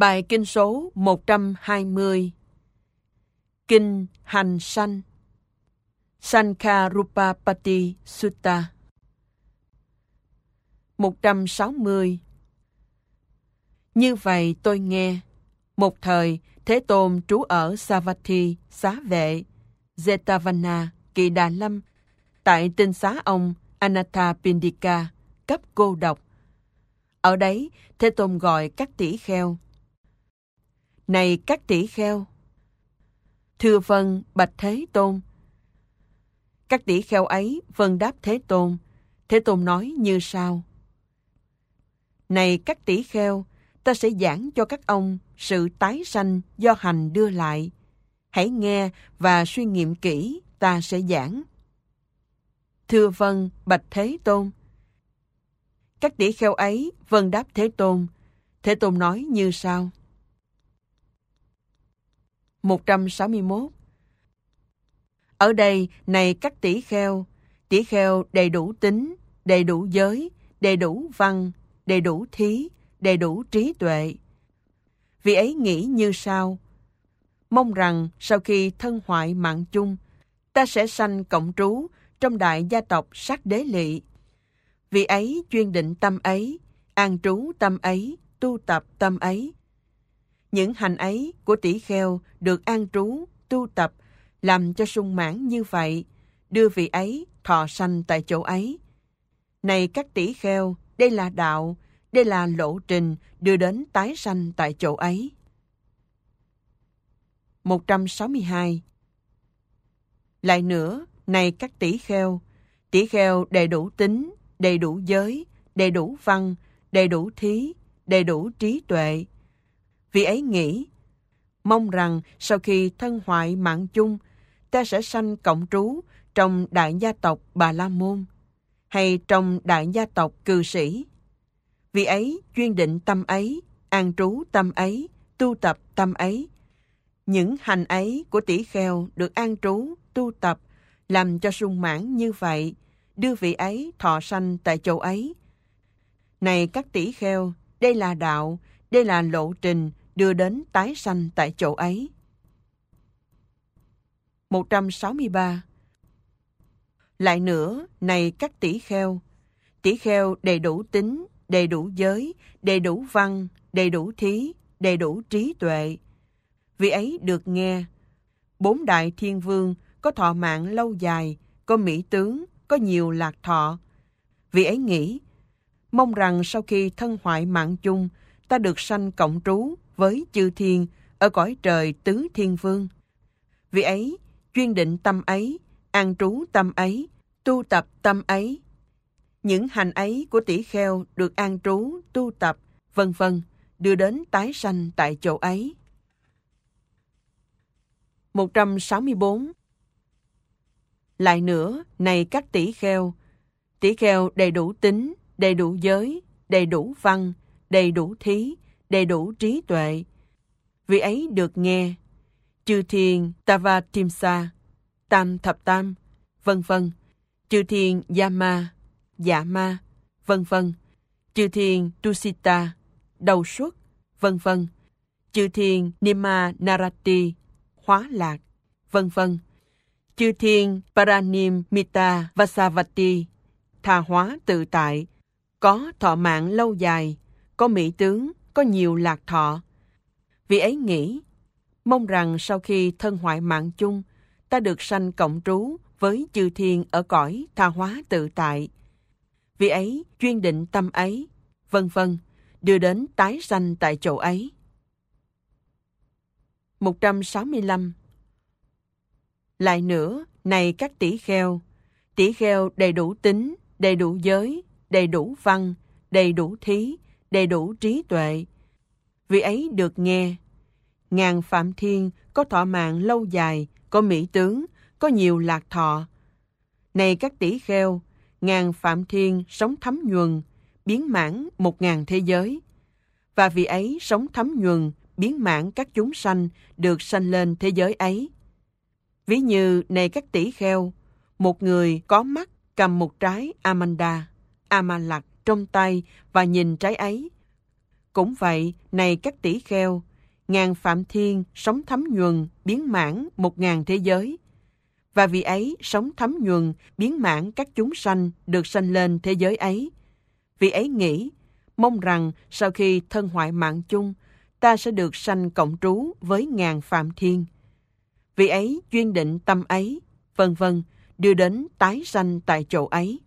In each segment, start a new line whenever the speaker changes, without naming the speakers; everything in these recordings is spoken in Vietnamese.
Bài kinh số 120. Kinh Hành Sanh, Sankharupapati Sutta. 160. Như vậy tôi nghe, một thời Thế Tôn trú ở Savatthi, Xá Vệ, Jetavana, Kỳ Đà Lâm, tại tinh xá ông Anathapindika, cấp cô độc. Ở đấy, Thế Tôn gọi các tỷ kheo. Này các tỷ kheo! Thưa vâng, bạch Thế Tôn. Các tỷ kheo ấy vâng đáp Thế Tôn. Thế Tôn nói như sau. Này các tỷ kheo, ta sẽ giảng cho các ông sự tái sanh do hành đưa lại. Hãy nghe và suy nghiệm kỹ, ta sẽ giảng. Thưa vâng, bạch Thế Tôn. Các tỷ kheo ấy vâng đáp Thế Tôn. Thế Tôn nói như sau. 161. Ở đây, này các tỷ kheo đầy đủ tính, đầy đủ giới, đầy đủ văn, đầy đủ thí, đầy đủ trí tuệ. Vì ấy nghĩ như sau. Mong rằng sau khi thân hoại mạng chung, ta sẽ sanh cộng trú trong đại gia tộc Sát Đế Lị. Vì ấy chuyên định tâm ấy, an trú tâm ấy, tu tập tâm ấy. Những hành ấy của tỷ kheo được an trú, tu tập, làm cho sung mãn như vậy, đưa vị ấy thọ sanh tại chỗ ấy. Này các tỷ kheo, đây là đạo, đây là lộ trình đưa đến tái sanh tại chỗ ấy. 162. Lại nữa, này các tỷ kheo đầy đủ tính, đầy đủ giới, đầy đủ văn, đầy đủ thí, đầy đủ trí tuệ. Vì ấy nghĩ, mong rằng sau khi thân hoại mạng chung, ta sẽ sanh cộng trú trong đại gia tộc Bà La Môn, hay trong đại gia tộc Cừ Sĩ. Vì ấy chuyên định tâm ấy, an trú tâm ấy, tu tập tâm ấy. Những hành ấy của tỷ kheo được an trú, tu tập, làm cho sung mãn như vậy, đưa vị ấy thọ sanh tại chỗ ấy. Này các tỷ kheo, đây là đạo, đây là lộ trình đưa đến tái sanh tại chỗ ấy. 163. Lại nữa, này các tỷ kheo đầy đủ tính, đầy đủ giới, đầy đủ văn, đầy đủ thí, đầy đủ trí tuệ. Vì ấy được nghe, 4 đại thiên vương có thọ mạng lâu dài, có mỹ tướng, có nhiều lạc thọ. Vì ấy nghĩ, mong rằng sau khi thân hoại mạng chung, ta được sanh cộng trú với chư thiên ở cõi trời tứ thiên vương. Vì ấy, chuyên định tâm ấy, an trú tâm ấy, tu tập tâm ấy. Những hành ấy của tỷ kheo được an trú, tu tập, vân vân, đưa đến tái sanh tại chỗ ấy. 164. Lại nữa, này các tỷ kheo đầy đủ tính, đầy đủ giới, đầy đủ văn, đầy đủ thí, đầy đủ trí tuệ. Vì ấy được nghe, chư thiên Tavatimsa, Tam Thập Tam, vân vân, chư thiên Yama, Dạ Ma, vân vân, chư thiên Tusita, Đầu Xuất, vân vân, chư thiên Nima Narati, Hóa Lạc, vân vân, chư thiên Paranimita Vasavati, tha hóa tự tại, có thọ mạng lâu dài, có mỹ tướng, có nhiều lạc thọ. Vì ấy nghĩ, mong rằng sau khi thân hoại mạng chung, ta được sanh cộng trú với chư thiên ở cõi tha hóa tự tại. Vì ấy chuyên định tâm ấy, vân vân, đưa đến tái sanh tại chỗ ấy. 165. Lại nữa, này các tỷ kheo đầy đủ tính, đầy đủ giới, đầy đủ văn, đầy đủ thí, đầy đủ trí tuệ. Vì ấy được nghe, ngàn phạm thiên có thọ mạng lâu dài, có mỹ tướng, có nhiều lạc thọ. Này các tỷ kheo, ngàn phạm thiên sống thấm nhuần, biến mãn 1000 thế giới. Và vì ấy sống thấm nhuần, biến mãn các chúng sanh được sanh lên thế giới ấy. Ví như, này các tỷ kheo, một người có mắt cầm một trái Amanda, Amalak trong tay và nhìn trái ấy. Cũng vậy, này các tỷ kheo, ngàn phạm thiên sống thấm nhuần, biến mãn 1000 thế giới. Và vì ấy sống thấm nhuần, biến mãn các chúng sanh được sanh lên thế giới ấy. Vì ấy nghĩ, mong rằng sau khi thân hoại mạng chung, ta sẽ được sanh cộng trú với ngàn phạm thiên. Vì ấy duyên định tâm ấy, vân vân, đưa đến tái sanh tại chỗ ấy.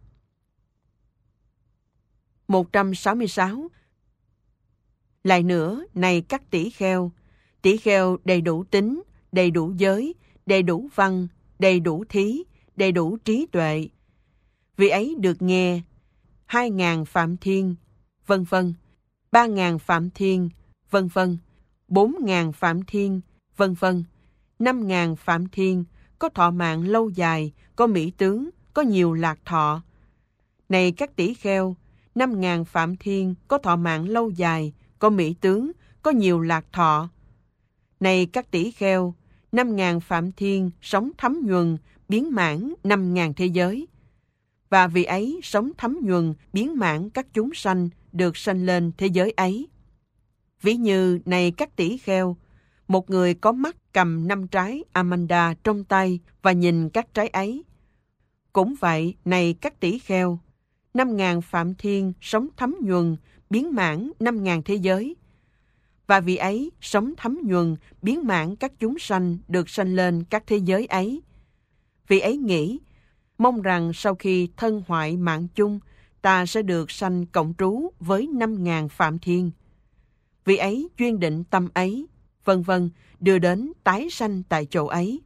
166. Lại nữa, này các tỷ kheo đầy đủ tính, đầy đủ giới, đầy đủ văn, đầy đủ thí, đầy đủ trí tuệ. Vì ấy được nghe 2000 phạm thiên, vân vân, 3000 phạm thiên, vân vân, 4000 phạm thiên, vân vân, 5000 phạm thiên, có thọ mạng lâu dài, có mỹ tướng, có nhiều lạc thọ. Này các tỷ kheo, 5000 phạm thiên có thọ mạng lâu dài, có mỹ tướng, có nhiều lạc thọ. Này các tỷ kheo, 5000 phạm thiên sống thấm nhuần, biến mãn 5000 thế giới. Và vì ấy sống thấm nhuần, biến mãn các chúng sanh được sanh lên thế giới ấy. Ví như này các tỷ kheo, một người có mắt cầm 5 trái Amanda trong tay và nhìn các trái ấy. Cũng vậy, này các tỷ kheo, 5000 phạm thiên sống thấm nhuần, biến mãn 5000 thế giới. Và vì ấy sống thấm nhuần, biến mãn các chúng sanh được sanh lên các thế giới ấy. Vì ấy nghĩ, mong rằng sau khi thân hoại mạng chung, ta sẽ được sanh cộng trú với 5000 phạm thiên. Vì ấy duyên định tâm ấy, vân vân, đưa đến tái sanh tại chỗ ấy.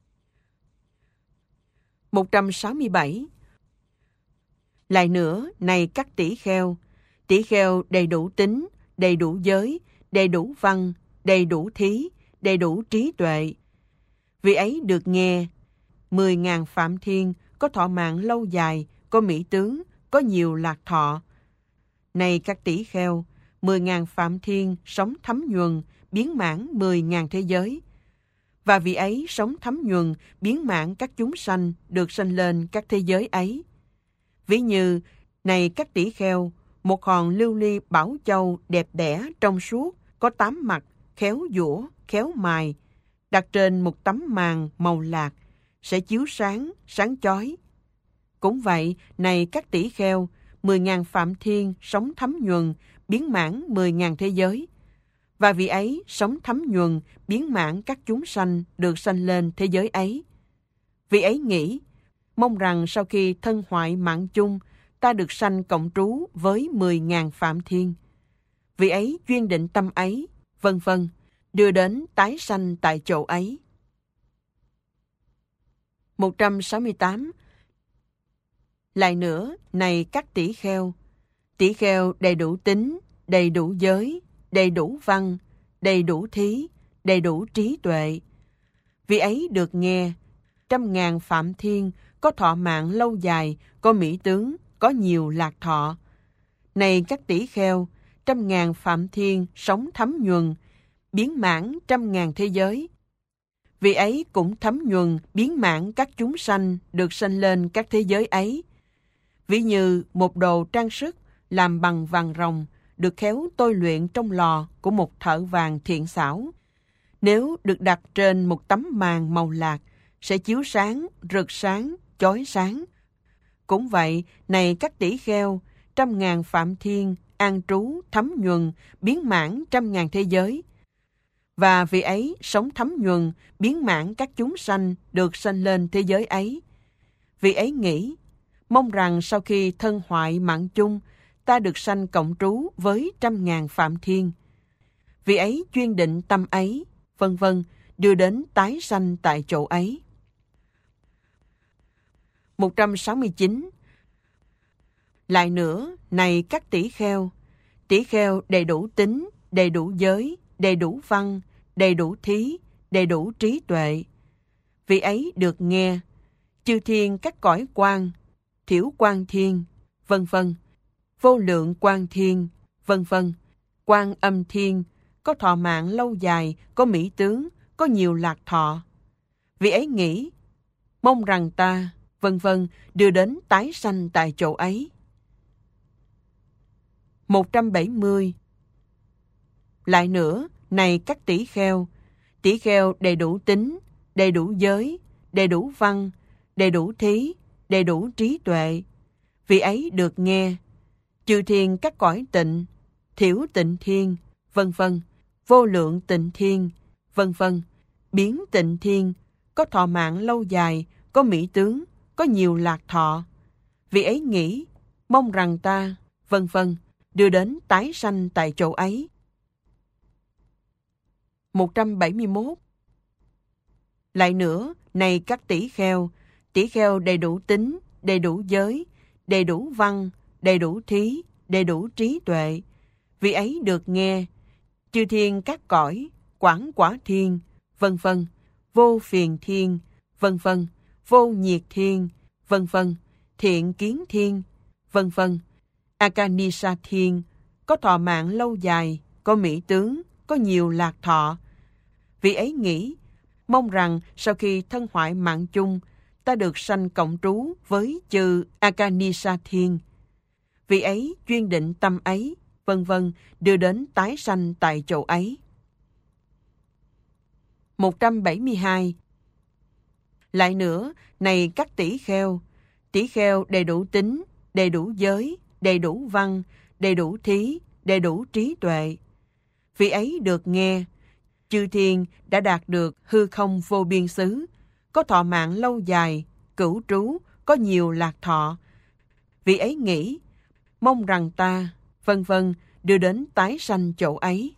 167. Lại nữa, này các tỷ kheo đầy đủ tính, đầy đủ giới, đầy đủ văn, đầy đủ thí, đầy đủ trí tuệ. Vì ấy được nghe 10.000 phạm thiên có thọ mạng lâu dài, có mỹ tướng, có nhiều lạc thọ. Này các tỷ kheo, 10.000 phạm thiên sống thấm nhuần, biến mãn 10.000 thế giới. Và vì ấy sống thấm nhuần, biến mãn các chúng sanh được sanh lên các thế giới ấy. Ví như, này các tỷ kheo, một hòn lưu ly bảo châu đẹp đẽ trong suốt, có 8 mặt, khéo giũa, khéo mài, đặt trên một tấm màn màu lạc, sẽ chiếu sáng, sáng chói. Cũng vậy, này các tỷ kheo, 10.000 phạm thiên sống thấm nhuần, biến mãn 10.000 thế giới. Và vì ấy sống thấm nhuần, biến mãn các chúng sanh được sanh lên thế giới ấy. Vì ấy nghĩ, mong rằng sau khi thân hoại mạng chung, ta được sanh cộng trú với 10.000 phạm thiên. Vì ấy duyên định tâm ấy, vân vân, đưa đến tái sanh tại chỗ ấy. 168. Lại nữa, này các tỷ kheo đầy đủ tính, đầy đủ giới, đầy đủ văn, đầy đủ thí, đầy đủ trí tuệ. Vì ấy được nghe 100.000 phạm thiên có thọ mạng lâu dài, có mỹ tướng, có nhiều lạc thọ. Này các tỷ kheo, 100.000 phạm thiên sống thấm nhuần, biến mãn 100.000 thế giới. Vì ấy cũng thấm nhuần, biến mãn các chúng sanh được sanh lên các thế giới ấy. Ví như một đồ trang sức làm bằng vàng ròng, được khéo tôi luyện trong lò của một thợ vàng thiện xảo. Nếu được đặt trên một tấm màn màu lạc, sẽ chiếu sáng, rực sáng, chói sáng. Cũng vậy, này các tỷ kheo, 100.000 phạm thiên, an trú, thấm nhuần, biến mãn 100.000 thế giới. Và vì ấy sống thấm nhuần, biến mãn các chúng sanh được sanh lên thế giới ấy. Vì ấy nghĩ, mong rằng sau khi thân hoại mạng chung, ta được sanh cộng trú với 100.000 phạm thiên. Vì ấy chuyên định tâm ấy, vân vân, đưa đến tái sanh tại chỗ ấy. 169. Lại nữa, này các tỷ kheo đầy đủ tính, đầy đủ giới, đầy đủ văn, đầy đủ thí, đầy đủ trí tuệ. Vì ấy được nghe chư thiên các cõi quang, thiểu quang thiên, vân vân, vô lượng quang thiên, vân vân, quang âm thiên, có thọ mạng lâu dài, có mỹ tướng, có nhiều lạc thọ. Vì ấy nghĩ, mong rằng ta, vân vân, đưa đến tái sanh tại chỗ ấy. 170. Lại nữa, này các tỷ kheo đầy đủ tính, đầy đủ giới, đầy đủ văn, đầy đủ thí, đầy đủ trí tuệ. Vì ấy được nghe, chư thiên các cõi tịnh, thiểu tịnh thiên, vân vân, vô lượng tịnh thiên, vân vân, biến tịnh thiên, có thọ mạng lâu dài, có mỹ tướng, có nhiều lạc thọ. Vì ấy nghĩ, mong rằng ta, vân vân, đưa đến tái sanh tại chỗ ấy. 171. Lại nữa, này các tỷ kheo đầy đủ tính, đầy đủ giới, đầy đủ văn, đầy đủ thí, đầy đủ trí tuệ. Vì ấy được nghe, chư thiên các cõi, quảng quả thiên, vân vân, vô phiền thiên, vân vân, vô nhiệt thiên, vân vân, thiện kiến thiên, vân vân, Akanisa thiên, có thọ mạng lâu dài, có mỹ tướng, có nhiều lạc thọ. Vì ấy nghĩ, mong rằng sau khi thân hoại mạng chung, ta được sanh cộng trú với chư Akanisa thiên. Vì ấy duyên định tâm ấy, vân vân, đưa đến tái sanh tại chỗ ấy. 172. Lại nữa, này các tỷ kheo đầy đủ tính, đầy đủ giới, đầy đủ văn, đầy đủ thí, đầy đủ trí tuệ. Vì ấy được nghe, chư thiên đã đạt được hư không vô biên xứ, có thọ mạng lâu dài, cửu trú, có nhiều lạc thọ. Vì ấy nghĩ, mong rằng ta, vân vân, đưa đến tái sanh chỗ ấy.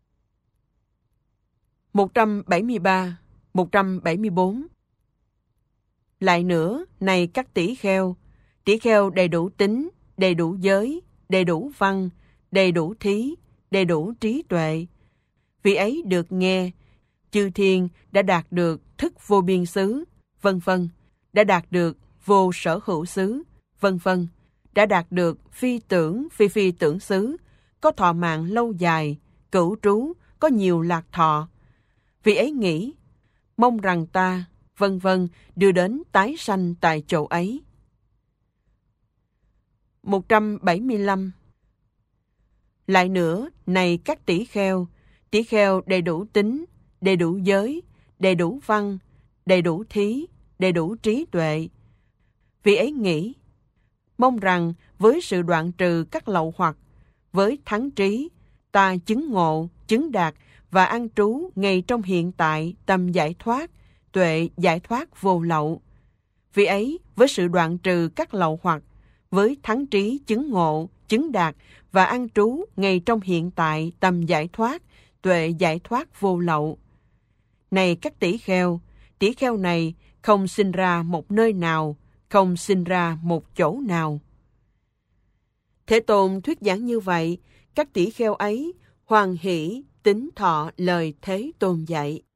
173, 174. Lại nữa, này các tỷ kheo đầy đủ tính, đầy đủ giới, đầy đủ văn, đầy đủ thí, đầy đủ trí tuệ. Vì ấy được nghe, chư thiên đã đạt được thức vô biên xứ, vân vân, đã đạt được vô sở hữu xứ, vân vân, đã đạt được phi tưởng, phi tưởng xứ, có thọ mạng lâu dài, cửu trú, có nhiều lạc thọ. Vì ấy nghĩ, mong rằng ta, vân vân, đưa đến tái sanh tại chỗ ấy. 175. Lại nữa, này các tỷ kheo đầy đủ tính, đầy đủ giới, đầy đủ văn, đầy đủ thí, đầy đủ trí tuệ. Vì ấy nghĩ, mong rằng với sự đoạn trừ các lậu hoặc, với thắng trí, ta chứng ngộ, chứng đạt và an trú ngay trong hiện tại tâm giải thoát, tuệ giải thoát vô lậu. Vì ấy, với sự đoạn trừ các lậu hoặc, với thắng trí chứng ngộ, chứng đạt và an trú ngay trong hiện tại tâm giải thoát, tuệ giải thoát vô lậu. Này các tỷ kheo này không sinh ra một nơi nào, không sinh ra một chỗ nào. Thế Tôn thuyết giảng như vậy, các tỷ kheo ấy hoan hỷ tín thọ lời Thế Tôn dạy.